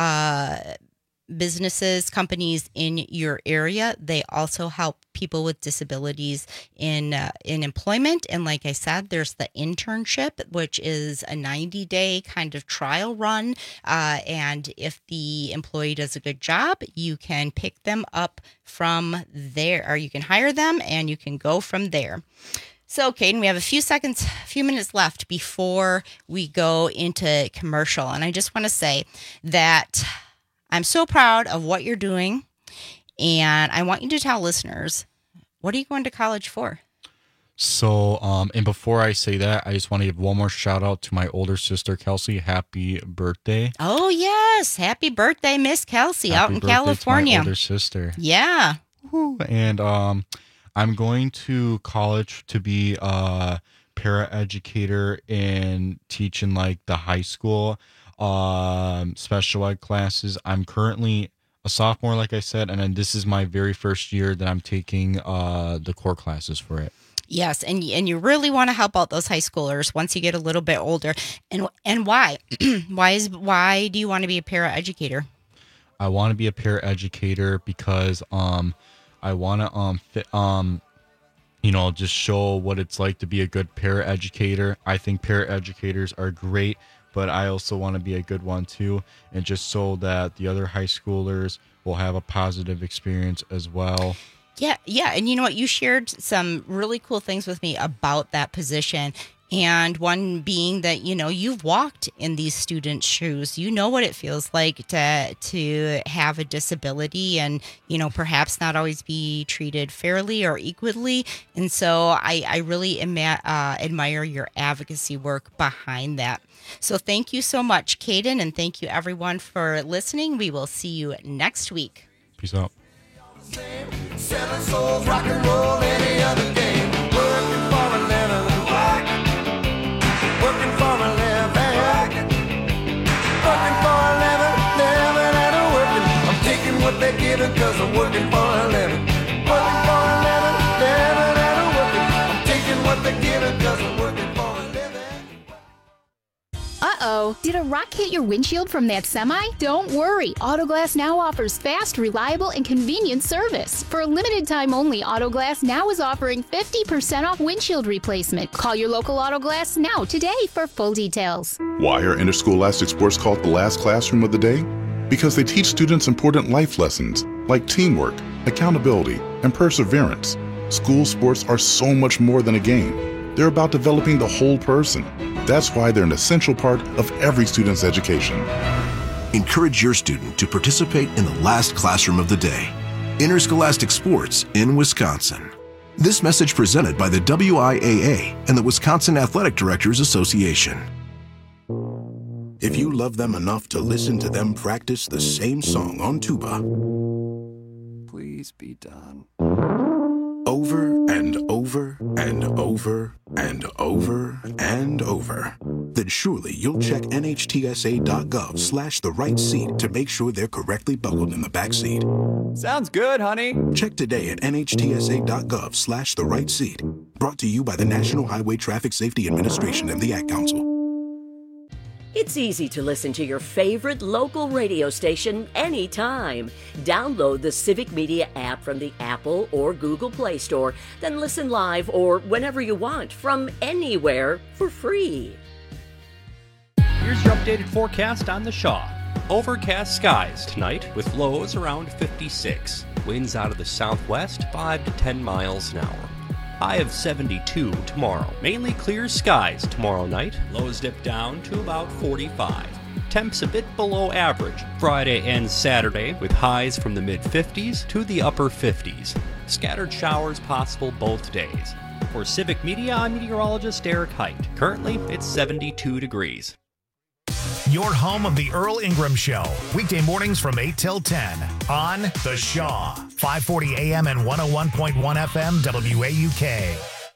uh businesses, companies in your area, they also help people with disabilities in uh, in employment. And like I said, there's the internship, which is a ninety day kind of trial run. Uh, and if the employee does a good job, you can pick them up from there, or you can hire them and you can go from there. So, Caden, we have a few seconds, a few minutes left before we go into commercial. And I just want to say that I'm so proud of what you're doing, and I want you to tell listeners, what are you going to college for? So, um, and before I say that, I just want to give one more shout out to my older sister, Kelsey. Happy birthday. Oh, yes. Happy birthday, Miss Kelsey, Happy out in birthday California. To my older sister. Yeah. And um, I'm going to college to be a paraeducator and teach in like the high school. Um, special ed classes. I'm currently a sophomore, like I said, and then this is my very first year that I'm taking uh, the core classes for it. Yes, and and you really want to help out those high schoolers once you get a little bit older. And and why? why is why do you want to be a paraeducator? I want to be a paraeducator because um, I want to um fit, um. you know, just show what it's like to be a good paraeducator. I think paraeducators are great, but I also want to be a good one too, and just so that the other high schoolers will have a positive experience as well. Yeah, yeah, and you know what? You shared some really cool things with me about that position. And one being that, you know, you've walked in these students' shoes. You know what it feels like to to have a disability and, you know, perhaps not always be treated fairly or equally. And so I, I really ima- uh, admire your advocacy work behind that. So thank you so much, Caden, and thank you, everyone, for listening. We will see you next week. Peace out. Selling souls, rock and roll, any other game. Working for a living. Working for a living, working for a living, living and a working. I'm taking what they're giving cause I'm working for a living. Working for a living, living and a working. I'm taking what they're giving cause I'm working for a living. Uh-oh, did a rock hit your windshield from that semi? Don't worry, Autoglass Now offers fast, reliable, and convenient service. For a limited time only, Autoglass Now is offering fifty percent off windshield replacement. Call your local Autoglass Now today for full details. Why are interscholastic sports called the last classroom of the day? Because they teach students important life lessons like teamwork, accountability, and perseverance. School sports are so much more than a game. They're about developing the whole person. That's why they're an essential part of every student's education. Encourage your student to participate in the last classroom of the day, interscholastic sports in Wisconsin. This message presented by the W I A A and the Wisconsin Athletic Directors Association. If you love them enough to listen to them practice the same song on tuba, please be done. Over and over and over and over and over, then surely you'll check N H T S A dot gov slash the right seat to make sure they're correctly buckled in the back seat. Sounds good, honey. Check today at N H T S A dot gov slash the right seat. Brought to you by the National Highway Traffic Safety Administration and the Ad Council. It's easy to listen to your favorite local radio station anytime. Download the Civic Media app from the Apple or Google Play Store, then listen live or whenever you want from anywhere for free. Here's your updated forecast on the Shaw. Overcast skies tonight with lows around fifty-six. Winds out of the southwest five to ten miles an hour. High of seventy-two tomorrow. Mainly clear skies tomorrow night. Lows dip down to about forty-five. Temps a bit below average Friday and Saturday with highs from the mid fifties to the upper fifties. Scattered showers possible both days. For Civic Media, I'm meteorologist Derek Height. Currently, it's seventy-two degrees. Your home of the Earl Ingram Show. Weekday mornings from eight till ten on The Shaw. five forty A M and one oh one point one F M W A U K.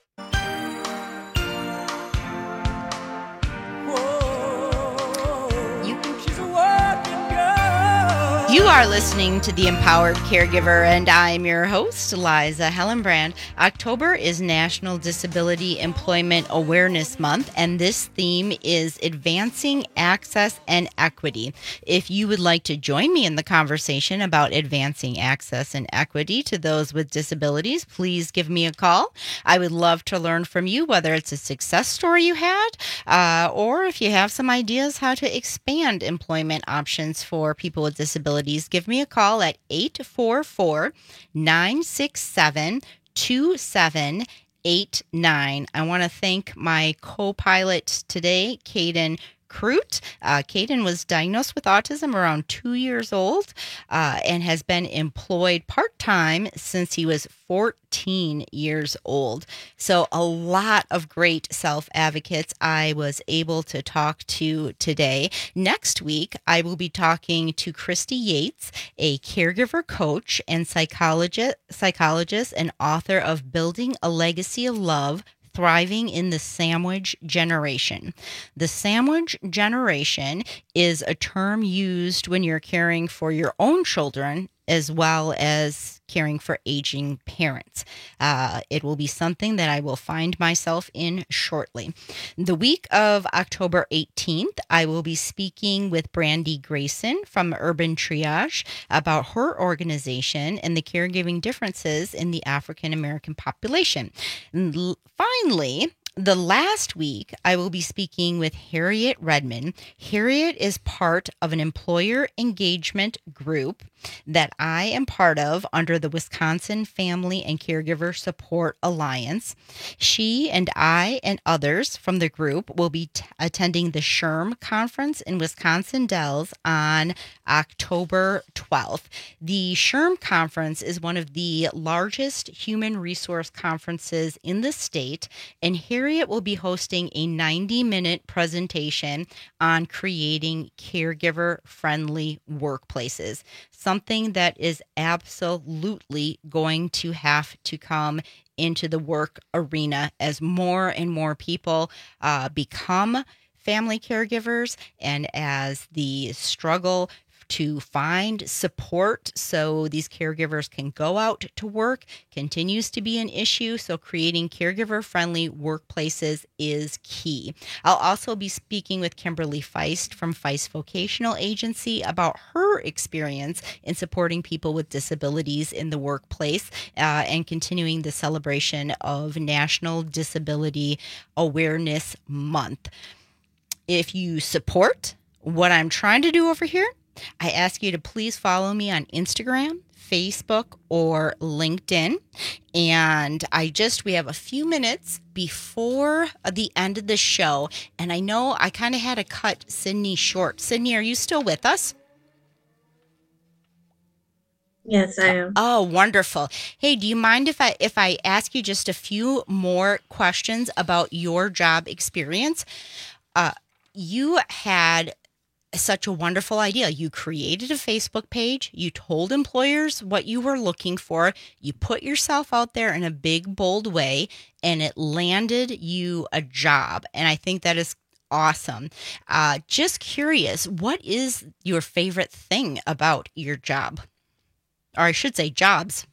You are listening to The Empowered Caregiver, and I'm your host, Liza Hellenbrand. October is National Disability Employment Awareness Month, and this theme is Advancing Access and Equity. If you would like to join me in the conversation about advancing access and equity to those with disabilities, please give me a call. I would love to learn from you, whether it's a success story you had, uh, or if you have some ideas how to expand employment options for people with disabilities. Give me a call at eight four four, nine six seven, two seven eight nine. I want to thank my co-pilot today, Caden Crute. Uh, Caden was diagnosed with autism around two years old uh, and has been employed part-time since he was fourteen years old. So a lot of great self-advocates I was able to talk to today. Next week, I will be talking to Christy Yates, a caregiver coach and psychologist, psychologist and author of Building a Legacy of Love, Thriving in the Sandwich Generation. The sandwich generation is a term used when you're caring for your own children as well as caring for aging parents. Uh, it will be something that I will find myself in shortly. The week of October eighteenth, I will be speaking with Brandy Grayson from Urban Triage about her organization and the caregiving differences in the African American population. And l- finally, the last week, I will be speaking with Harriet Redmond. Harriet is part of an employer engagement group that I am part of under the Wisconsin Family and Caregiver Support Alliance. She and I and others from the group will be t- attending the S H R M conference in Wisconsin Dells on October twelfth. The S H R M conference is one of the largest human resource conferences in the state, and Harriet will be hosting a ninety-minute presentation on creating caregiver-friendly workplaces, something that is absolutely going to have to come into the work arena as more and more people uh, become family caregivers, and as the struggle to find support so these caregivers can go out to work continues to be an issue. So creating caregiver-friendly workplaces is key. I'll also be speaking with Kimberly Feist from Feist Vocational Agency about her experience in supporting people with disabilities in the workplace uh, and continuing the celebration of National Disability Awareness Month. If you support what I'm trying to do over here, I ask you to please follow me on Instagram, Facebook or LinkedIn. And I just, we have a few minutes before the end of the show. And I know I kind of had to cut Sydney short. Sydney, are you still with us? Yes, I am. Oh, wonderful. Hey, do you mind if I if I ask you just a few more questions about your job experience? Uh, you had such a wonderful idea. You created a Facebook page. You told employers what you were looking for. You put yourself out there in a big, bold way, and it landed you a job. And I think that is awesome. Uh, just curious, what is your favorite thing about your job? Or I should say jobs.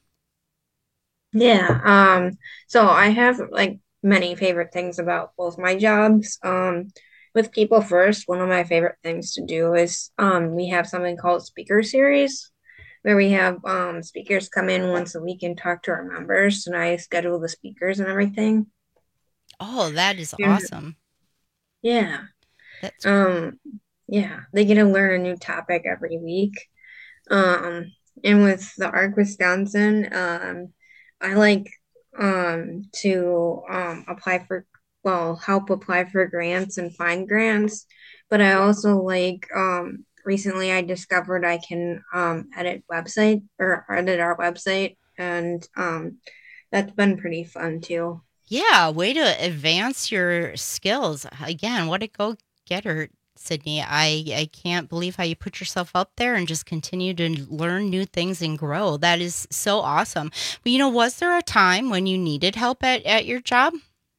Yeah. Um, so I have like many favorite things about both my jobs. Um, with People First, one of my favorite things to do is um, we have something called Speaker Series, where we have um, speakers come in once a week and talk to our members. And I schedule the speakers and everything. Oh, that is Yeah. awesome. Yeah. That's Um, yeah, they get to learn a new topic every week. Um, and with the ARC Wisconsin, um, I like um to um apply for, well, help apply for grants and find grants, but I also like um recently I discovered I can um edit website or edit our website, and um that's been pretty fun too. Yeah, way to advance your skills. Again, what a go-getter, Sydney. I, I can't believe how you put yourself out there and just continue to learn new things and grow. That is so awesome. But, you know, was there a time when you needed help at, at your job?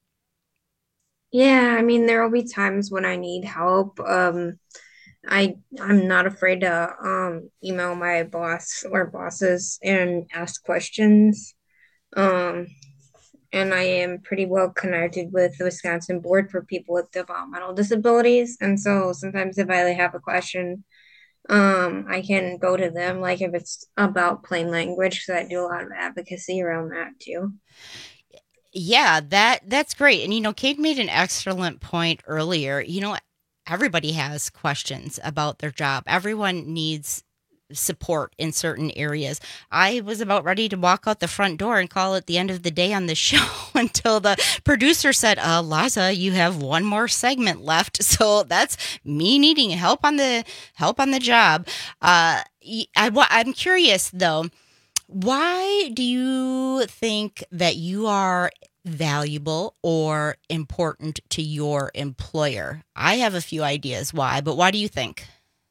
Yeah, I mean, there will be times when I need help. Um, I I'm not afraid to um email my boss or bosses and ask questions. Um, and I am pretty well connected with the Wisconsin Board for People with Developmental Disabilities. And so sometimes if I have a question, um, I can go to them, like if it's about plain language, because I do a lot of advocacy around that too. Yeah, that that's great. And, you know, Kate made an excellent point earlier. You know, everybody has questions about their job. Everyone needs support in certain areas. I was about ready to walk out the front door and call it the end of the day on the show until the producer said, uh, Liza, you have one more segment left. So that's me needing help on the help on the job. Uh, I, I'm curious, though, why do you think that you are valuable or important to your employer? I have a few ideas why, but why do you think?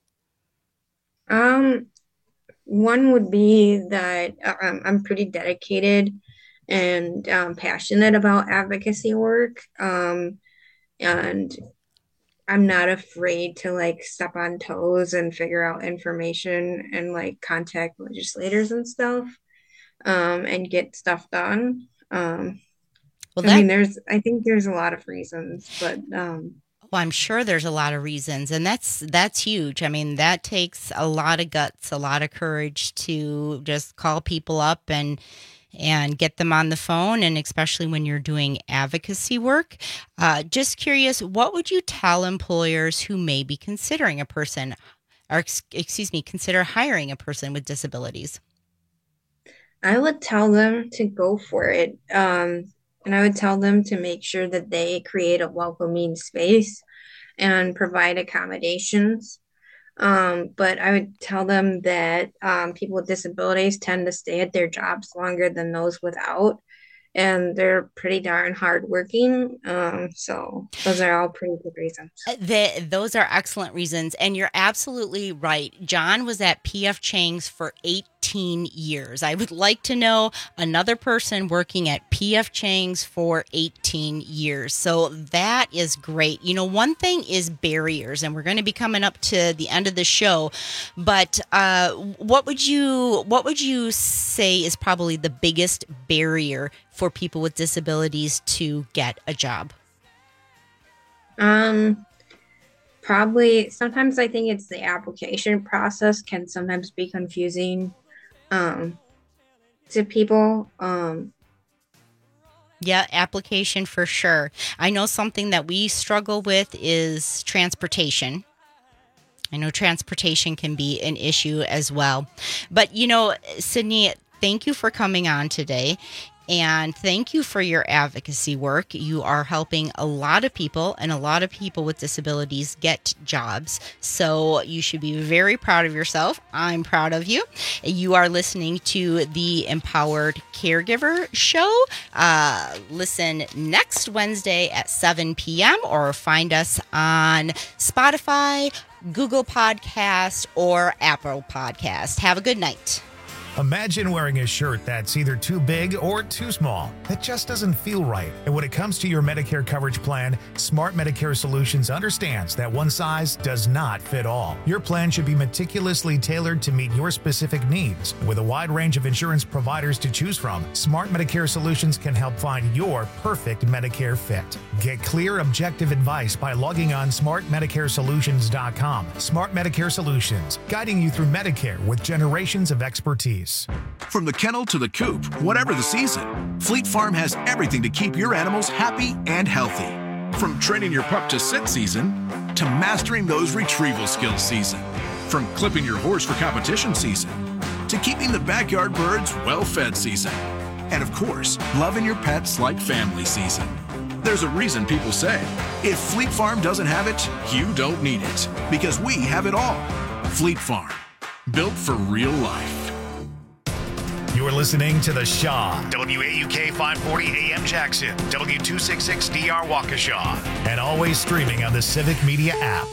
Um, one would be that um, I'm pretty dedicated and um, passionate about advocacy work. Um, and I'm not afraid to like step on toes and figure out information and like contact legislators and stuff, um, and get stuff done. Um, Well, I that- mean, there's, I think there's a lot of reasons, but, um, Well, I'm sure there's a lot of reasons, and that's that's huge. I mean, that takes a lot of guts, a lot of courage to just call people up and and get them on the phone, and especially when you're doing advocacy work. Uh, just curious, what would you tell employers who may be considering a person, or ex- excuse me, consider hiring a person with disabilities? I would tell them to go for it. Um, and I would tell them to make sure that they create a welcoming space and provide accommodations. Um, but I would tell them that um, people with disabilities tend to stay at their jobs longer than those without. And they're pretty darn hardworking. Um, so those are all pretty good reasons. The, those are excellent reasons, and you're absolutely right. John was at P F Chang's for eighteen years. I would like to know another person working at P F Chang's for eighteen years. So that is great. You know, one thing is barriers, and we're going to be coming up to the end of the show. But uh, what would you what would you say is probably the biggest barrier for people with disabilities to get a job? Um, probably sometimes I think it's the application process can sometimes be confusing um, to people. Um, Yeah, application for sure. I know something that we struggle with is transportation. I know transportation can be an issue as well. But, you know, Sydney, thank you for coming on today. And thank you for your advocacy work. You are helping a lot of people, and a lot of people with disabilities get jobs. So you should be very proud of yourself. I'm proud of you. You are listening to the Empowered Caregiver Show. Uh, listen next Wednesday at seven p.m. or find us on Spotify, Google Podcast, or Apple Podcast. Have a good night. Imagine wearing a shirt that's either too big or too small. It just doesn't feel right. And when it comes to your Medicare coverage plan, Smart Medicare Solutions understands that one size does not fit all. Your plan should be meticulously tailored to meet your specific needs. With a wide range of insurance providers to choose from, Smart Medicare Solutions can help find your perfect Medicare fit. Get clear, objective advice by logging on smart medicare solutions dot com. Smart Medicare Solutions, guiding you through Medicare with generations of expertise. From the kennel to the coop, whatever the season, Fleet Farm has everything to keep your animals happy and healthy. From training your pup to sit season, to mastering those retrieval skills season. From clipping your horse for competition season, to keeping the backyard birds well-fed season. And of course, loving your pets like family season. There's a reason people say, if Fleet Farm doesn't have it, you don't need it. Because we have it all. Fleet Farm, built for real life. You're listening to The Shaw, W A U K five forty A M Jackson, W two sixty-six D R Waukesha, and always streaming on the Civic Media app.